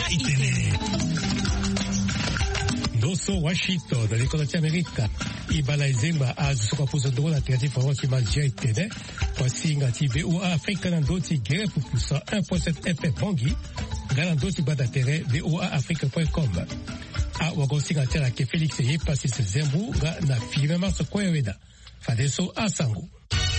itene. Doso Washington, l'école d'Amérique. Ibala Izemba azuka puzo la tentative de magia itene. Voici ngati VOA Afrique nandoti gere pupusa 1.7 FM Pongi. Galandoti badatere VOA Afrique.com. A wagosinga tela ke Félix Yepassis Zembu na filme mars kweweda. Fadeso asangu.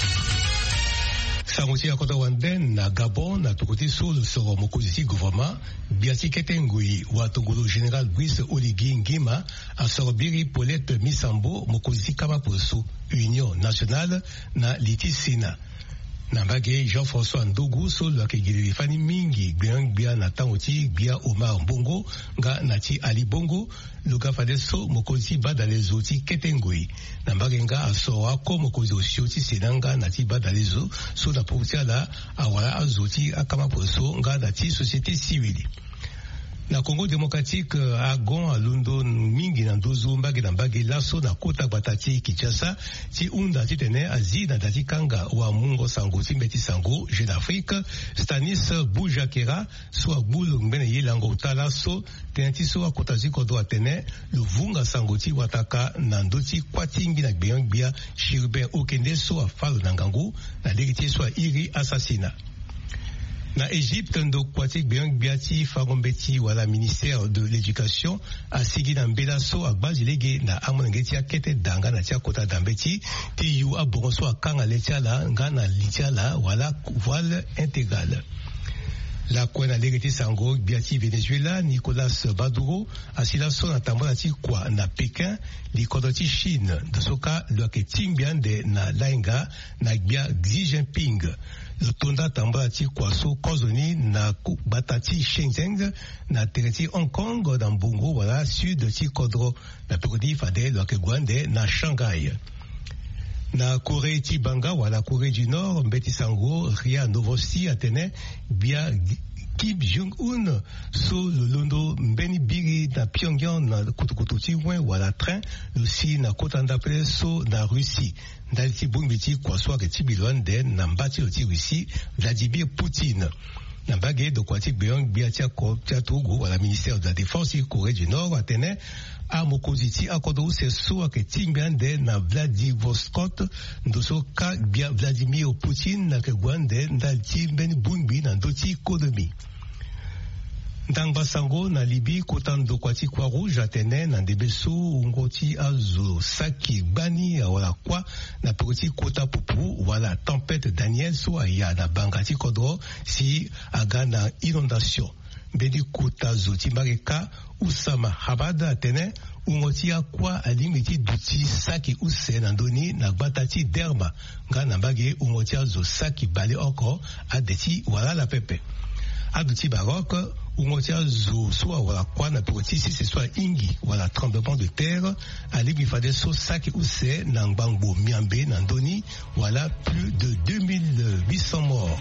Sanguti akoda wanden na Gabon na tukuti solo soro mokozisi gouvernement biasi ketengui watungulu général Brice Oligui Nguema asorobiri Paulette Misambo mokozisi kama poso Union nationale na litisina. Nambage Jean-François Ndougou solo akegiri fani mingi bia na tangoti bia Omar Bongo nga nati Ali Bongo luka fadeso mokozi badalezo ti ketengui nambage nga asoa ko mokozi osioti senanga nati badalezo so na portiala awala azoti akama poso nga nati société civile. Na Congo démocratique agon alundo mingi na ndozo mbage na mbage laso na kota batati Kinshasa ti unda ti tene azi na dati kanga wa mungo sango ti mbeti sango Jeune Afrique Stanis Boujakera so agbulu mbene yelango tala so tene ti so akota zi kodo atene luvunga sango ti wataka na ndoti kwatingi na gbia Gilbert Okende so afalo na ngangu na legiti so iri assassinat. Na Égypte, ndo kwatik biati fagombeti wala ministère de l'éducation a sigi na mbelaso akbazi lege na amonengeti ya kete danga na tia kota dambeti ti yu abongoso akanga letiala nga na litiala wala voile intégrale. La kwena legeti sango biati Venezuela Nicolas Maduro asila so na tambola ti kwa na Pékin likodoti Chine de soka loke timbiande na lainga na bia Xi Jinping. Lutonda tambola ti kwa so kozoni na batati Shenzhen na tereti Hong Kong na mbungo wala sud ti kodro na pekodi fade loke gwande na Shanghai. Na Corée ti banga wala Corée du Nord mbeti sango ria novosti atene bia Kim Jong-un so lolondo mbeni biri na Pyongyang na kutukutu ti wen wala train lusi na kotanda preso na Russie ndali ti bungbiti kwa so ke ti bilonde na mbati lo ti Russie Vladimir Poutine. Na bagé de kwati beyon biatia ko tiatogo wala ministère de la défense Corée du Nord atene a mokoziti akodo se so ke timbiande na Vladivostok ndoso ka bia Vladimir Poutine na ke gwande ndal ti mbeni bungbi na ndoti kodomi. Ndangba sango na Libye kotando kwati kwa rouge atene na ndebeso ngoti azo saki bani wala kwa na pekoti kota pupu wala tempête Daniel so aya na bangati kodro si aga na inondation bedi kota zoti mareka Usama Habada atene ungoti akwa alimiti duti saki use na ndoni na batati derma nga na bage ungoti azo saki bale oko adeti wala la pepe aduti barok ungotia zo soit wala kwa na poti si c'est soit ingi wala tremblement de terre ali bifade so saki use na ngbango miambe na ndoni wala plus de 2800 morts.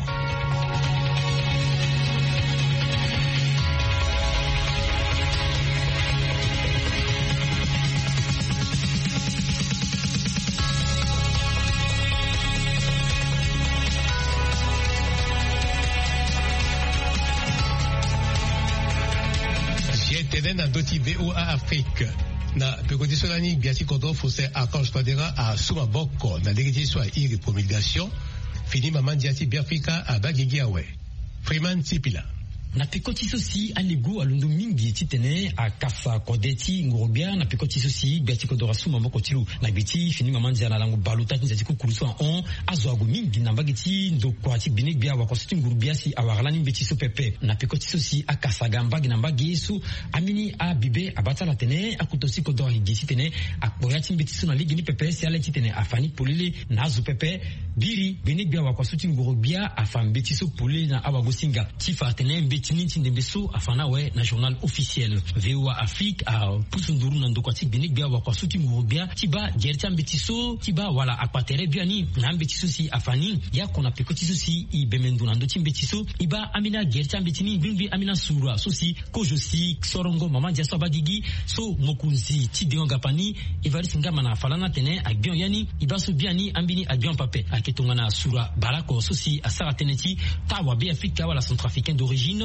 Na doti VOA Afrique na pekoti solani biati kodro fose Archange Padera a suma boko na legiti so a iri promulgation fini maman diati biafrika a bagigi awe Freeman Tipila na pekoti sosi alego alundo mingi titene a kasa kodeti ngorobia na pekoti sosi biati kodora suma moko tilu na biti fini mamanzi na lango baluta tinza tiku kuruso on azo ago mingi na bagiti ndo kwati binik bia wakositi ngorobia si awaralani beti so pepe na pekoti sosi a kasa gambagi na mbagi su amini a bibe abata la tene akutosi kodora higisi tene akboyati beti so na ligi ni pepe si ale titene afani polele na azo pepe biri binik bia wakositi ngorobia afam beti so polele na awagosinga tifa tene beti Tiniti Ndembeso afana we na journal officiel VOA Afrique a pusunduru na ndokwati binik bia wa kwa suti murubia tiba gerta mbetiso tiba wala akwatere biani na mbetiso si afani ya kona pekotiso si ibemendu na ndoti mbetiso iba amina gerta mbetini ngbi amina sura so si kojo si sorongo mama dia so bagigi so mokunzi tidenga gapani ivarisi ngama na falana tene agbion yani iba so biani ambini agbion pape aketonga na sura balako so si asara teneti tawa be Afrique wala centrafricain d'origine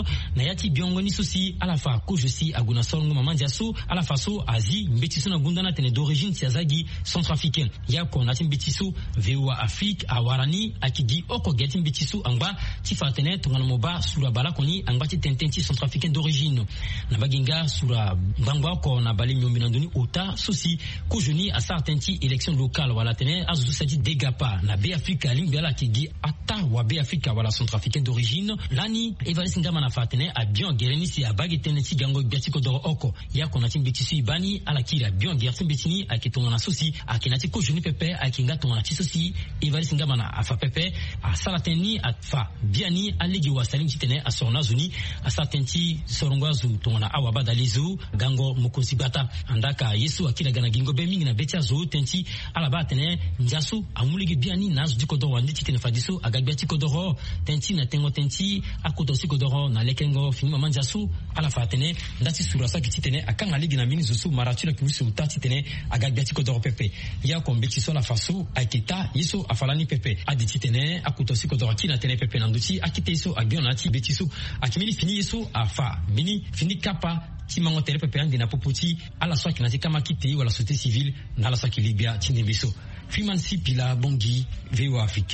d'origine na yati biongo ni sosi ala fa ko josi aguna songo mamanja so ala fa so Asie mbetiso na gundana tene d'origine tiazagi centrafricain ya ko na timbetiso VOA Afrique awarani akigi oko geti mbetiso anga tifatene tongana moba sura bala koni anga ti tententi centrafricain d'origine na baginga sura bangwa ko na bali nyombi ndoni ota sosi ko joni asa tenti élection locale wala tene azu sati degapa na be Afrique limbiala akigi ata wa be Afrique wala centrafricain d'origine lani evariste ngama na fatene a bien gereni si abagi teneti gango biatiko do oko ya ko na timbetiso ibani ala kira bien gerti betini akitonga na sosi akinati ko joni pepe akinga tonga na sosi evariste ngama na afa pepe a salateni atfa biani aligi wasalim titene asona zuni asatenti sorongwazu tonga na awaba dalizu gango mukunsi bata andaka yesu akila gana gingo be mingi na betia zo tenti ala batene njasu amuligi biani nazu dikodo wandi titene fadiso agabia tikodoro tenti na tengo tenti akoto sikodoro na lekengo fini mama njasu ala fatene ndati surasa kititene akanga ligi na mini zusu maratula kiwisi utati tene agabia tikodoro pepe ya kombeti so la fasu akita yesu afalani pepe aditi tene akoto sikodoro kina tene pepe nanduti akite yesu agionati betisu akimili fini yesu afa mini fini kapa timango tere pepe andi na poputi ala swaki na kama kite wala société civile na la swaki libya tindembeso Freeman Sipila Bongi VOA Afrique.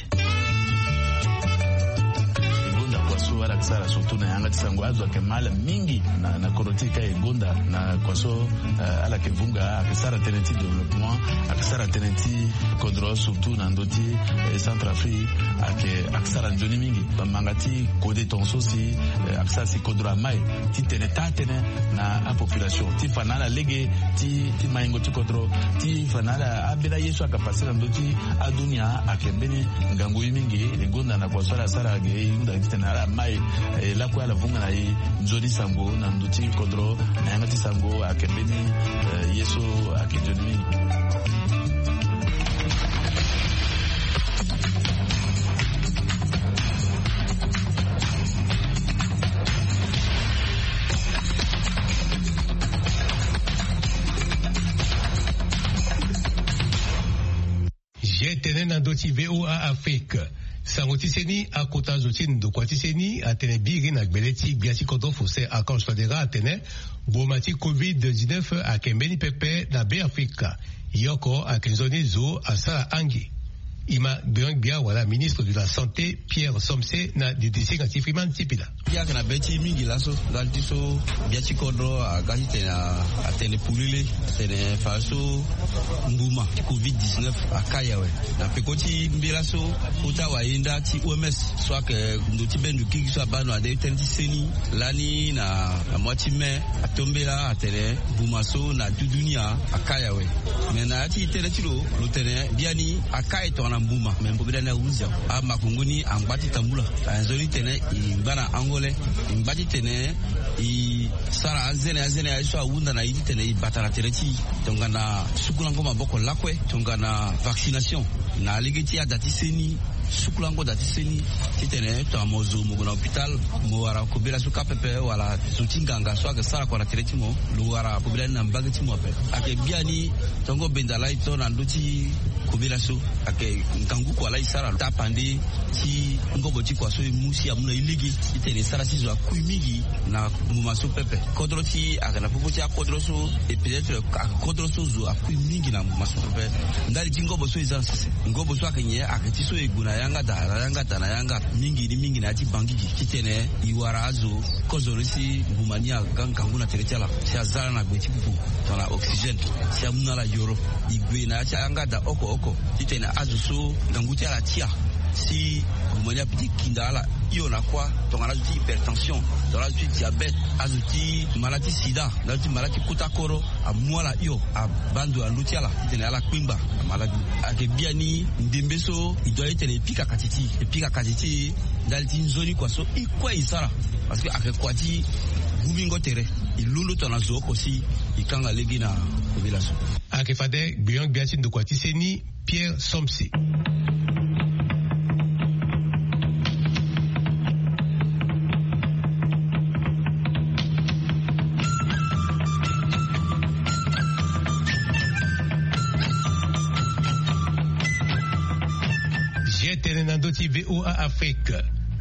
Wala kisara surtout na yanga tisango azo kemala mingi na korotika egonda na kwaso ala kevunga akisara teneti développement akisara teneti kodro surtout na ndoti Centrafrique akisara njoni mingi mangati kode tonso si akisara si kodro mai ti teneta tene na a population ti fanala lege ti maingo ti kodro ti fanala abela yesu akapasira ndoti adunia akembeni ngango mingi egonda na kwaso ala sara ge yunda tena mai la kwa la vunga na nzori sango na nduti kodro na yangati sango akembeni yesu akijoni. J'ai tenu na ndoti VOA Afrique. Sangotiseni akota zotin do kwatiseni atene biri na gbeleti biati kodo fose akon swadera atene bomati COVID-19 akembeni pepe na be Afrika yoko akenzoni zo asara angi ima bia wala ministre de la santé Pierre Somse na DDC ngati Freeman Sipila ya kana beti mingi laso daltiso biati kodo agahite na atene pulile tene faso mbuma COVID-19 akayawe na pekoti mbilaso kuta waenda ti OMS swake ndoti bendu kiki so abano ade tenti seni lani na mwati me atombela atene bumaso na dudunia akayawe mena ati tene tilo lutene biani akaye to mbuma membo bidana uza ama kunguni ambati tambula anzoni tene imbana angole imbati tene i sara azene aisha unda na idi tene batara tereti tongana sukulango maboko lakwe tongana vaccination na ligeti adati seni sukulango dati seni titene to amozo mo na hospital mo wara ko bila suka pepe wala sutinganga swaga sara kwa tereti mo lu wara ko bila na mbagati mo pe ake biani tongo bendala ito na nduti kubila so ake nkangu kwa la isara tapandi ti ngobo ti kwa so musi amuna iligi itene sara sizo akuimigi na mumaso pepe kodro ti akana popoti akodro so et peut-être akodro so zo akuimigi na mumaso pepe ndali ti ngobo so izan sese ngobo so akenye akati so eguna yanga da mingi na ti bangigi kitene iwara azo kozorisi bumania gankangu na teretela si azara na beti pupu tona oxygène si amuna la yoro igwe na ti yanga da oko titena azuso ganguti ala tia si bumania piti kindala iyo na kwa tongana zuti hypertension tongana zuti diabète azuti maladie sida azuti maladie kutakoro amwala iyo abandu aluti ala titena ala kwimba maladie akebiani ndembeso idoye tene epika katiti daliti nzoni kwa so ikwa isara parce que akekwati gumingo tere ilulu tona zo kosi ikanga legi na population akefade bion biatin de kwatiseni Pierre Somse. J'ai tenenandoti VOA Afrique.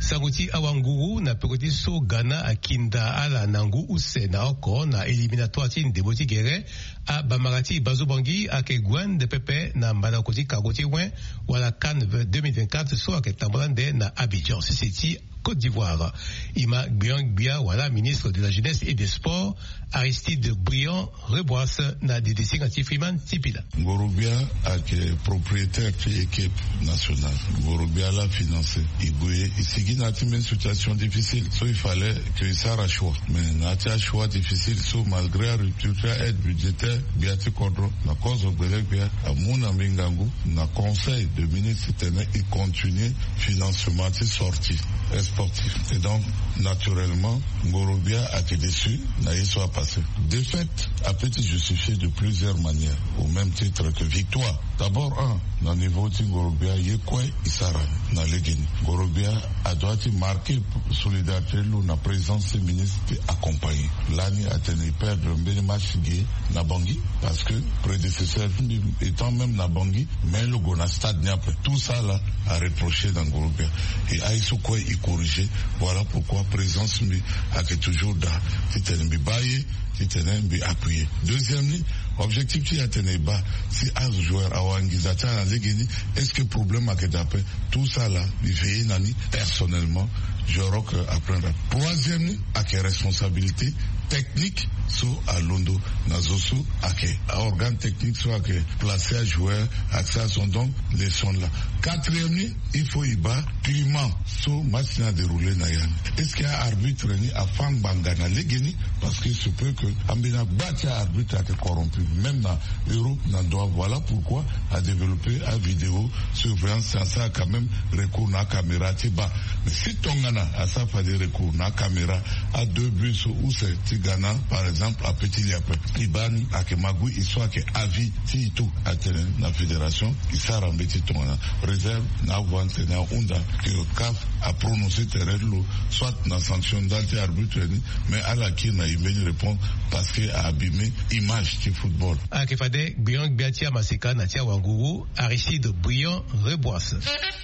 Sanguti Awanguru na pekoti so Ghana akinda ala nangu use na oko na eliminatoire tin de botigere a Bamarati Bazobangi ake Gwen de Pepe na Mbadakoti Kagoti Wen wala CAN 2024 so ake Tambolande na Abidjan. C'est Côte d'Ivoire. Ima Gbia wala ministre de la Jeunesse et des Sports Aristide Briand Reboisse na DDC Ganti Freeman Tipila. Ngorobia ake propriétaire de l'équipe nationale. Ngorobia l'a financé. Igouye, ici n'a pas une situation difficile. So il fallait que ça a choix. Mais n'a pas choix difficile. So malgré la rupture aide budgétaire, Biati Kodro, na cause au Bélégbia, à Mouna Mingangu, na conseil de ministre tenait, il continue financement de sortie sportif. Et donc, naturellement, Ngorobia a été déçu, n'a soit passé. Défaite a pu être justifiée de plusieurs manières, au même titre que victoire. D'abord, dans le niveau de Ngorobia, Yekwe Isara, dans les Guinées. Ngorobia a doit marquer solidarité, la présence des ministres accompagnés. L'année a tenu perdre un match na Bangui, parce que prédécesseur étant même na Bangui, mais le Gona Stade n'y a pas. Tout ça là a reproché dans Ngorobia. Et Aïsokwe y corriger. Voilà pourquoi présence a toujours da. C'est un bibaye, c'est un appuyé. Deuxièmement, objectif qui a tenu bas, si un joueur a Wangizata à l'Egeni, est-ce que problème a que d'après tout ça là, il fait nani personnellement, je crois apprendre. Troisièmement, à quelle responsabilité technique so à Londo nazosu ake organe technique so ake placé à joueur accès sont donc les sons là. Quatrièmement, il faut y bas climat so match n'a déroulé nayan. Est-ce qu'il y a arbitre ni à Fang Bangana Legeni parce que se peut que Ambina Batia arbitre a été corrompu même dans Europe n'en doit. Voilà pourquoi a développé une vidéo surveillance ça quand même recours na caméra tiba. Mais si Tongana a ça pas de recours na caméra à 2 buts où c'est Ghana, par exemple, à Petit Liapé, Iban, à Kemagui, il soit que avis, si tout, à la fédération, il s'est rembêté ton réserve, n'a ouante, n'a onda, que le CAF a prononcé terrain l'eau, soit dans sanction d'alter arbitre, mais à la qui n'a eu répondre parce qu'il a abîmé l'image du football. À Kefade, Briand Biatia Maseka, Natia Wanguru, Aristide Briand Reboisse.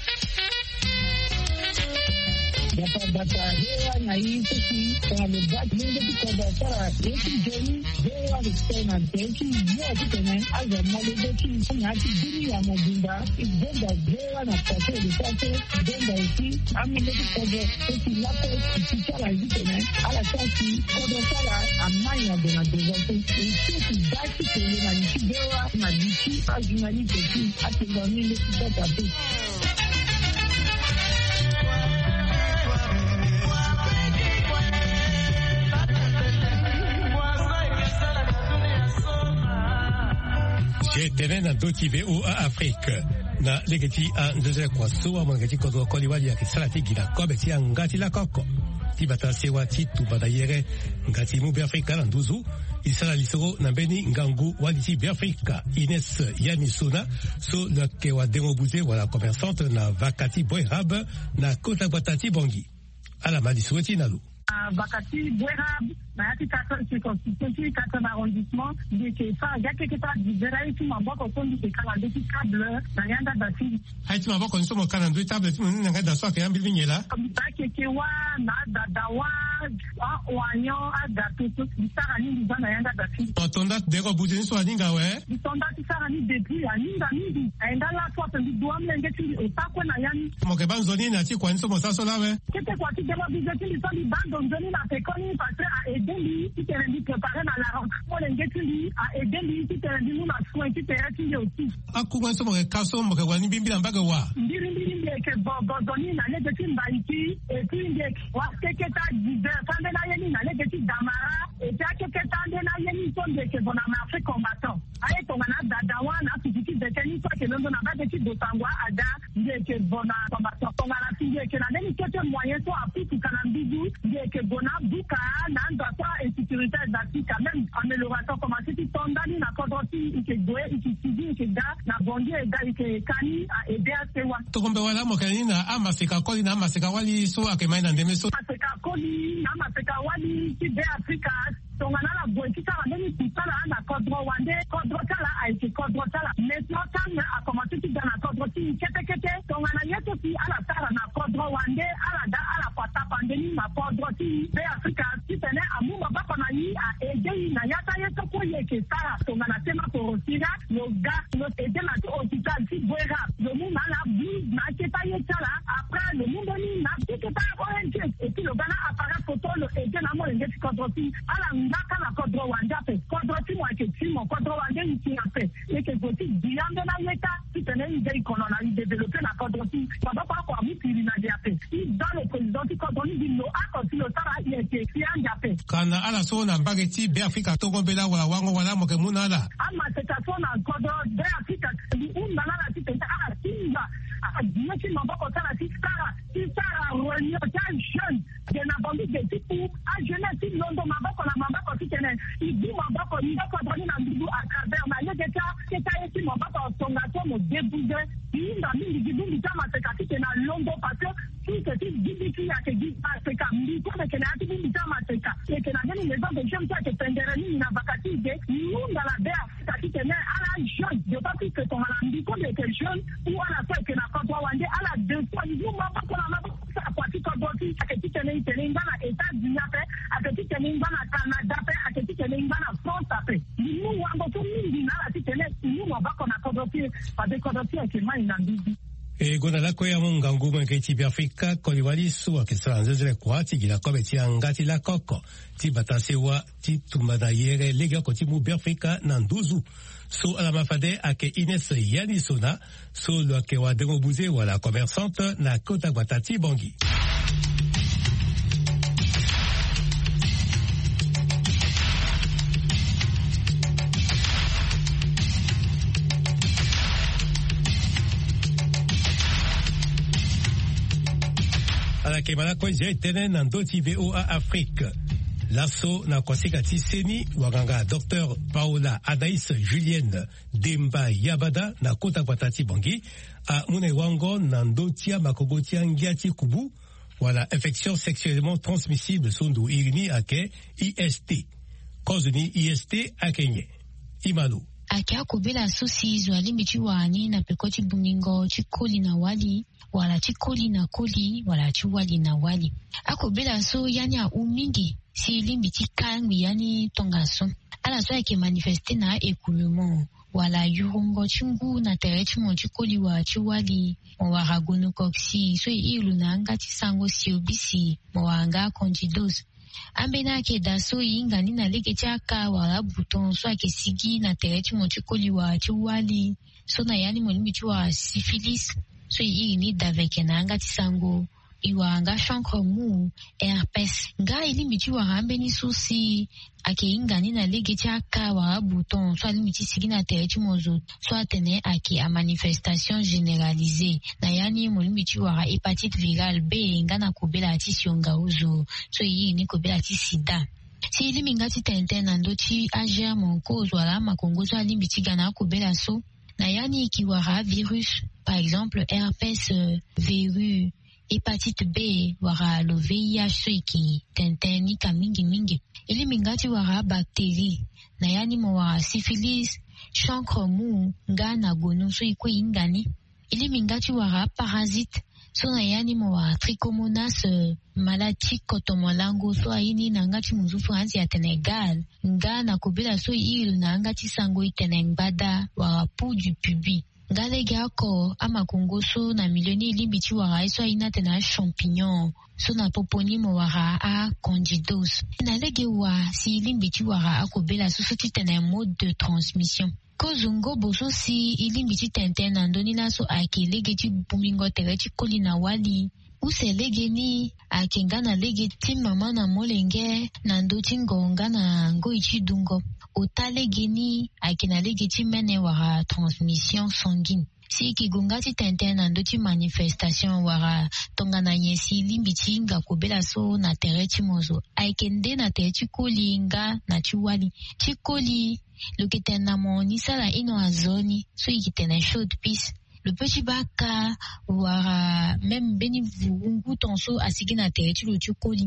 Hewa na hii sisi tunalobaki ndio tukadafara yetu jeni hewa tena teki yote tena azamaledoki na kidini ya mabunda igenda hewa na pase lipate genda isi amile tukode teki lapo kichara hivi tena ala kasi kodofara amanya dona devote isi baki tena na hewa na diki azunali teki atindamile tukata J'étais dans d'autres ou à Afrique. Na legeti a nzeze kwa soa mwangeti kodo koli wali ya kisalati gila kobe ti ngati la koko. Ti bata sewa ti tu bata yere ngati mu Afrika na nduzu. Isala lisoro na beni ngangu wali ti Afrika. Ines Yanisona so le kewa demobuze wala commerçante na vakati boerab na kota guatati bongi. Ala malisoueti nalu. Bakati Bouerab, na yaki circonscription 4 arrondissement, de que ça, il y a quelque part d'Israël qui m'a beaucoup connu que quand on dit câble, na yanda basi. Haïti m'a beaucoup connu quand on dit table, tu m'as dit d'asseoir qu'il y a un building là. Comme ça, kekewa, na dadawa, oignon, agato, bisarani, na yanda basi. Tonda deko boudin so aninga ouais. Tonda bisarani depuis aninga mingi. Enda la fois ndi douam lengeti opako na yani. Mo ke banzoni na ti kwa nso mo sa so la ouais. Kete kwa ti dema bizeti so li bando ndoni na pekoni parce à aider lui qui te rendi préparer dans la rentrée. Mo lengeti lui à aider lui qui te rendi nous na soin qui te rendi aussi. Akugwa nso mo ke kaso mo ke wani bimbila mbaga wa. Ndiri ke bozoni na legeti mbaiki et puis ndek wa keketa dizer tande na yeni na legeti damara et ta keketa na yeni so ndeke bona marché combattant. Aye to na dadawa na fiziki de teni so ke londo na ba de do tangwa ada ndeke bona combattant. To na ndeke na neni kete moyen so api tukanambidu ndeke bona buka na ndata insécurité d'Afrique même amélioration comme si tu tondani na kodoti ikegoe ikisibi ikeda na bongi eda ikekani a aider à sewa. To kombe wala mo kani na amaseka koli na amaseka wali so akemaina ndeme so. Amaseka koli na amaseka wali ti de Africa tongana la boitika bandeni tutala na kodro wande kodro tala a été kodro tala maintenant quand a commencé tout dans la kodro ti kete tongana yeto ti ala tala na kodro wande ala da ala pata pandeni na kodro ti be Afrika ti tene amuma bako na yi a ede na yata yeto ko yeke tala tongana tema porosira le gars le ede na hôpital ti boera le monde na bise na keta yetala après le monde ni na keta ONG et puis le gars apparaît photo le ede na mo ngeti kodro ti ala ndaka na kodro wande pe kodro ti mo ke ti mo kodro wande ni ape et que goti diambe na yeta ti tene idée qu'on a développé na kodro ti baba kwa mi tiri na diape dans le président ti kodro ni no akoti lo tara yeke ti anjape kana ala so na bageti be Afrika to go bela wala wango wala mo ke munala ama station na kodro be Afrika di unda na ti tenta ala tinga Dieu qui m'a pas la petite réunion jeune de la bande de type à jeunesse qui Londres m'a pas la mamba quand tu tenais il dit m'a pas il va pas donner dans du à travers ma yeke ta qui m'a pas son gâteau me débouger il m'a mis du bout ma c'est que na Londres parce que si que tu dis qui a que dit c'est comme dit que na tu dis ma c'est que et que na les gens de jeunes qui pendere ni na vakati de nous dans la baie qui tenait à la jeune de pas que ton dit que jeune ou à la fois que na kwa wande ala deux fois nous m'a pas la sa parti ko boti aketi tene ngana États-Unis ape aketi tene ngana Canada ape aketi tene ngana France ape nous wango to mingi na la tene nous m'a pas na ko boti pa de ko boti ke mai na bibi e gona la ko ya munga nguma ke ti Afrika ko liwali su akesa nzele kwa ti gila ko beti ngati la koko ti batasewa ti tumana yere lega ko ti mu Afrika na nduzu so ala mafade ake Ines Yanisona so lo ake wa dengo buze wala commerçante na kota Guatati Bangui. Ala ke mala ko je tene na ndoti VOA Afrique. Lasso na kwasikati seni waganga Dr. Paola Adaïs Julienne Demba Yabada na kota Guatati Bangui a mune wango na ndotia makobotia ngiati kubu wala infection sexuellement transmissible sondu irini ake IST. Cause ni IST akenye. Imanu. Ake akobela sosi zwali michi wani na pekoti buningo chikoli na wali wala chikoli na koli wala chiwali na wali. Akobela so yani a umingi si limbiti kangwi yani tongaso. Ala so yake manifeste na écoulement wala yurungo chingu na terechi mo chikoli wa chiwali wa ragonocoxi so ilu na ngati sango siobisi mo anga candidose. Ambena ke daso inga nina leke chaka wala buton so ake sigi na terechi mo chikoli wa chiwali so na yani mo limiti wa syphilis so ni daveke na ngati sango iwa nga chancre mou herpes nga ilimiti wa hambeni susi ake inga nina lege chaka wa bouton so ilimiti sigina terechi mozo so atene ake a manifestation généralisée na yani mulimiti wa hépatite virale B nga na kobela ati sionga uzo so ni kobela ati sida si ilimi ngati tenten na ndoti ager monko wala makongo so ilimiti gana kobela so na yani ikiwara virus par exemple herpes verru hépatite B wara lo VIH so iki tenten ni mingi ili mingati wara bakteri na yani mo wara syphilis chancre mou nga na gono so iko ingani ili mingati wara parasite so na yani mo wara trichomonas malati kotomolango so aini na ngati muzufu anzi ya Senegal nga na kobela so ilu na ngati sango itenengbada wara pou du pubis ngale gako ama kongoso na milioni ilibiti wara iso ina tena champignon so na poponimo wara a candidose na lege wa si ilibiti wara akobela so tena mode de transmission kozungo boso si ilibiti tenten na ndoni na so ake lege ti bumingo terechi koli na wali use lege ni akenga na lege ti mama na molenge na ndoti ngonga na ngoichi dungo otale geni akina lege ti mene wara transmission sanguine si kigongati tenten na ndoti manifestation wara tongana nyesi limbiti nga kobela so na terechi mozo aikende na terechi koli nga na chiwali chikoli loketena mo nisala ino azoni so ikitena short piece le petit baka wara même beni vungu tonso asigi na terechi lo chikoli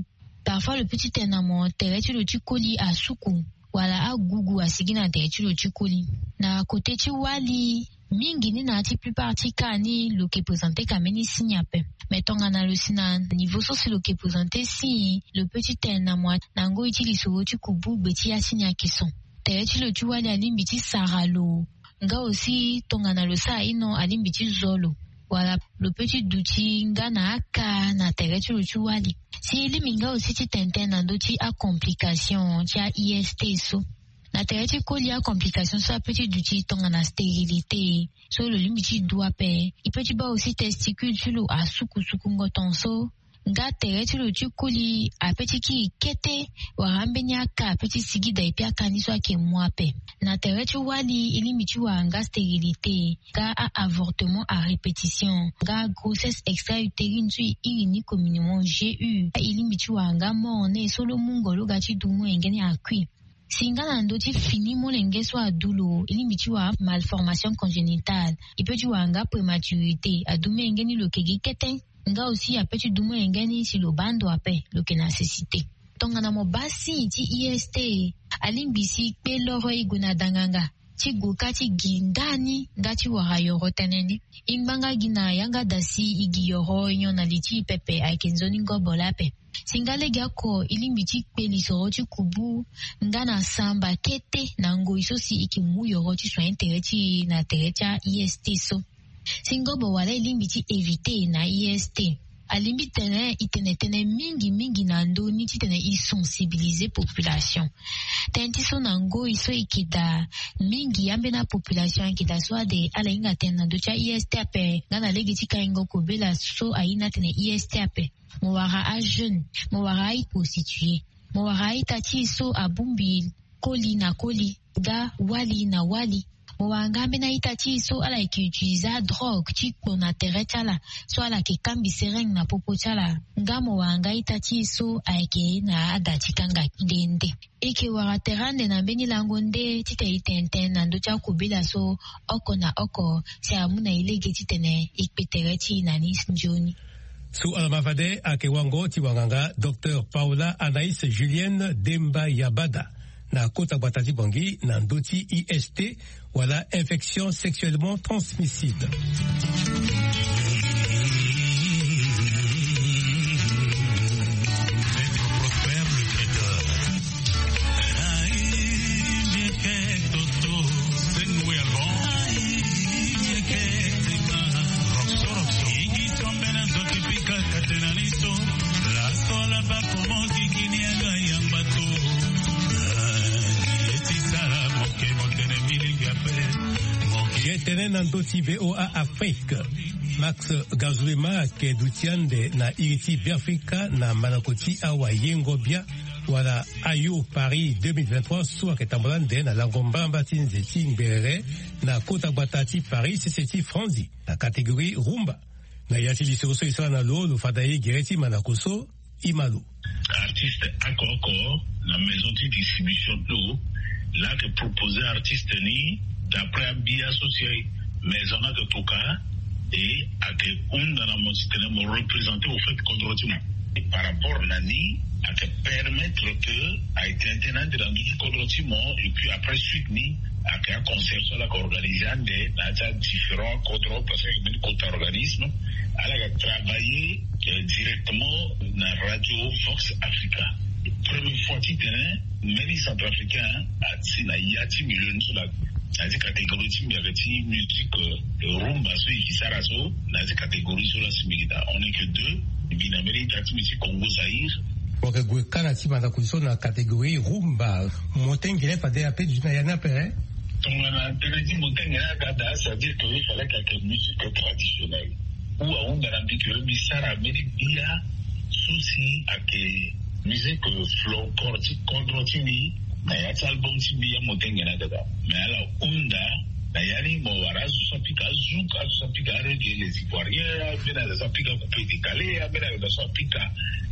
Parfois, le petit tenamo terechi lo chikoli a suku, wala a gugu a sigina terechi lo chikoli. Na kote chi wali, mingi ni na ti plupart ti ka ni lo ke présente kameni sinyape. Mettons en hallucinant, niveau social lo ke présente si, le petit tenamo nango itili so chikubu beti ya sinya kison. Terechi lo chi wali alimbiti saralo. Nga aussi tongana lo sa ino alimbiti zolo. Voilà, le petit douti nga na aka na terechi lo chi wali. Si ili minga aussi ti tenten na do ti a complication ti a IST so. Na terechi koli a complication so a petit douti tongana stérilité. So le limiti doit pe. Il peut ba aussi testicule sur lo a suku ngoton so. Nga terechi lo chi koli a petit ki kete wa hambenya ka petit sigi da ipia kaniso ake mwape. Na terechi wali ili michi wa nga stérilité, nga a avortement à répétition, nga grossesse extra-utérine tui ini communément GU, ili michi wa nga morne solo mungolo gachi dumu engene akui. Singa na ndoti fini molenge so adulo, ili michi wa malformation congénitale, ipechi wa nga prématurité, adume engeni lo kegi keten, nga aussi apechi dumu engeni si lo bando ape, lo ke nécessité. Tongana mo basi ti IST alimbisi pe loro iguna danganga ti guka ti gindani ngati wara yoro teneni imbanga gina yanga dasi igi yoro nyona liti pepe aikenzoni ngobola pe singale gako ilimbiti pe lisoro ti kubu ngana samba kete na ngo isosi ikimu yoro ti soin tereti na teretia IST so singobo wala ilimbiti evite na IST alimbi tene itene mingi na ndo ni tene i sensibiliser population tenti so nango iso ikida mingi ambe na population ikida so de ala inga tena ndo cha IST ape ngana legi tika ingo kobela so aina tene IST ape mwara a jeune mwara i prostitué mwara i tati so abumbi koli na koli ga wali na wali Mwangambe na itati so ala ki utiliza drogue chiko na teretala so ala ki kambi sereng na popo chala ngamo wanga itati so aike na adati kanga dende eke waraterande na beni langonde tite itenten na ndocha kubila so oko na oko se amuna ilege titene ikpetereti na nisnjoni. Su alamavade ake wango tiwanganga Dr. Paula Anaïs Julienne Demba Yabada na kota batati bangi na ndoti IST wala infection sexuellement transmissible. Nandoti VOA Afrique Max Gazouema ke dutiande na iriti Biafrika na manakoti awa yengobia wala ayo Paris 2023 soit ketambolande na langomba batinze timberere na kota batati Paris seti franzi na catégorie rumba na yati lisoso isa na lo fadaye gereti manakoso imalu artiste akoko na maison de distribution d'eau là que proposer artiste ni d'après bien associé maison de Toka et à que on dans la mosquée me représenter au fait contre par rapport à Nani à te permettre que à être intendant de rendre du contre et puis après suite ni à que un concert sur la organisation des différents contrôles parce que même contre organisme à la travailler directement dans la radio Vox Africa. Première fois tu tenais même centrafricain à Tsina yati millions sur la nazi catégorie timbi avec musique rumba so ikisaraso nazi catégorie sur la similita on est que deux binameli tatu musique Congo Zaïre donc gwekana timanda kuso na catégorie rumba motengele pas de appel du na pere donc na télédi motengele kada ça veut dire qu'il fallait quelque musique traditionnelle ou à on dans que bisara media souci à que musique flow corti condrotini na yati album timbi ya motengele kada mais alors onda D'ailleurs, mon waraz, ça pique à zouk, ça pique à régler les Ivoiriens, ça pique à couper des calés, ça pique à.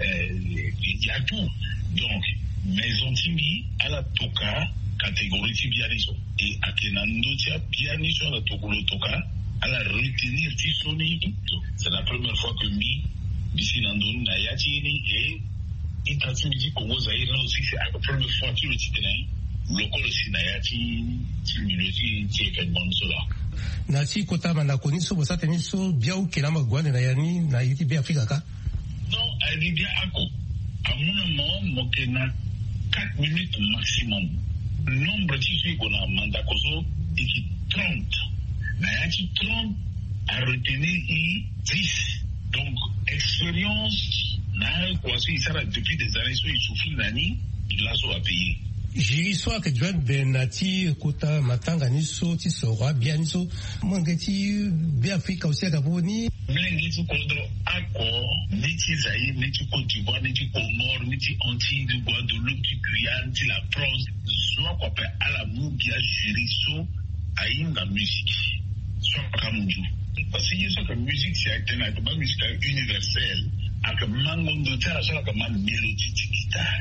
Il y a tout. Donc, maison Timbi, à la Toka, catégorie Tibianiso. Et à Kenando, Tia, Pianiso, à la Tokolo Toka, à la retenir Tissoni. C'est la première fois que Mi, Bissinando, Nayatini et Itatimidi Congo Zaïre, là aussi, c'est à peu près le fois sur le titre, le col Sinayati, Timiloti, événement de cela. Nati Kota Manakoni, so, ça tenait so, bien ou Kelama Gouane, Nayani, Naïti, bien Afrika. Non, elle est bien à quoi? À mon moment, mon 4 minutes maximum. Nombre de tissus qu'on a mandakoso et qui 30. Nayati 30 à retenir 10. Donc, expérience, depuis des années, il souffle l'année, il l'a à payer. Jiri soa que Joan Benati Kota Matanga Niso Tisora bien Niso Mangeti bien Afrika aussi à Gaboni. Mengeti contre accord, niti Zaïre, niti Côte d'Ivoire, niti Comores, niti Antilles, du Guadeloupe, du Guyane, niti la France, soit qu'on peut à la mougia Jiri so à la musique, soit Kamujou. Parce que c'est que musique c'est alternative, la musique universelle, avec mangondo terre, c'est avec ma mélodie guitare.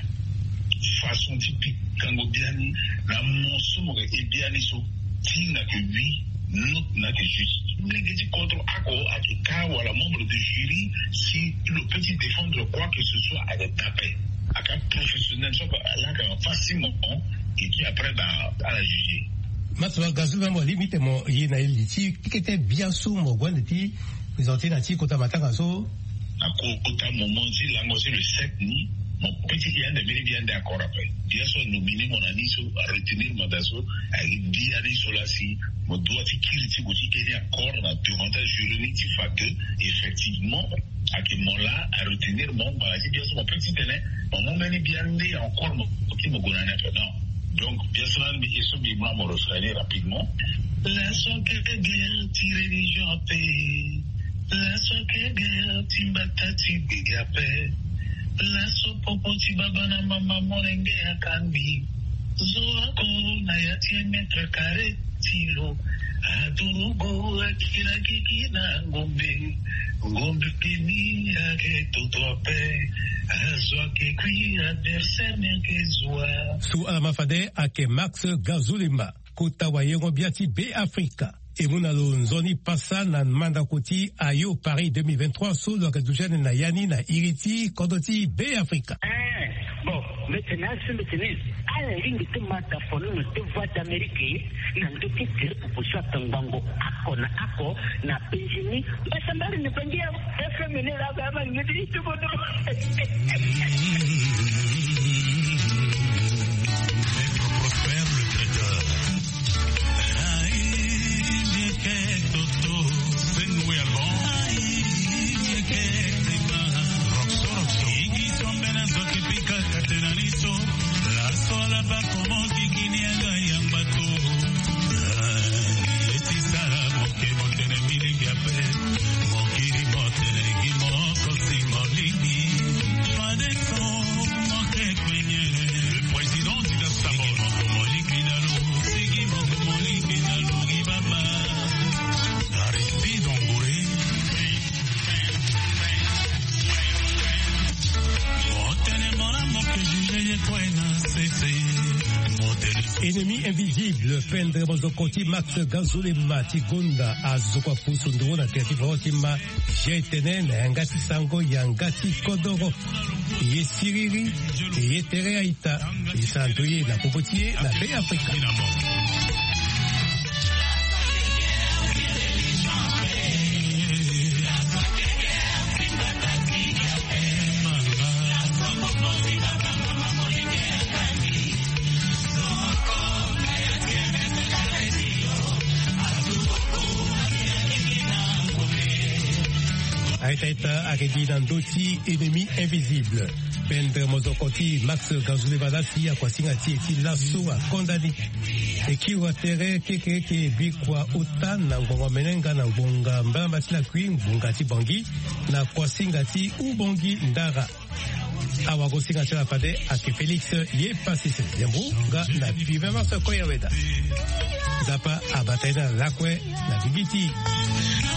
Façon typique Kangobiani, la monson et bianiso, tina que oui, non n'a que juste. Négatif contre accord avec cas ou à la membre de jury, si le petit défendre quoi que ce soit à taper, à un professionnel, soit là facilement et qui après à la juger. Matwa Gazou mo limite mo yina iliti qui était bien sous mo gwanditi présenté nati Kota Matanga so à Kota moment si là moi c'est le 7 ni. Mon petit client de bien d'accord après. Bien sûr, nominer mon aniso, à retenir mon dasso, à bien aller sur la si, mon doigt qui critique aussi qu'il y a encore un davantage juridique qui fait que, effectivement, à ce moment-là, à retenir mon maladie, bien sûr, mon petit tenant, mon mène bien né encore mon petit mogonane non. Donc, bien sûr, mes questions, bien, moi, me refrainer rapidement. Laissons que guerre, tirer les gens en paix. Laissons que guerre, timbata, timbigapé. La sopo ti baba na mama morenge akambi zoako na yati metre kare tilo adurugo akira kikina ngombe pini ake totope azoake kwi adversaire nekezwa su alamafade ake Max Gazulima Kota wayengo biati be Afrika. Et Munalo Nzoni passa na Mandakoti Ayo Paris 2023 sous le Kadujane na Yani na Iriti Kodoti B Africa. Bon, maintenant, c'est le tennis. À la ligne de Mataphone, nous devons d'Amérique, nous devons tirer pour ça, Tangango, Ako, na Péjini, mais ça m'a dit, ne dire, FMN, la gamme, me dit, tout le Ennemi invisible, pendre mozokoti Max Gazulima Tigunda azokwa pusunduro na teatifaotima jetenen ngati sango yangati kodoro yesiriri yetere aita isantoye na popotier na be Afrika. Aitaita Aredi Nandoti, ennemi invisible. Pendre Mozokoti, Max Gazulevadasi, Akwasingati, eti lasso a condamné. Ekiwa tere keke bikwa uta na ngonga menenga na ngonga mbamba sila kui mbungati bangi na kwasingati ubongi ndara. Awagosinga chela pade ake Felix ye pasise. Yambu nga na pivema sa koya weda. Zapa abataina lakwe na bigiti.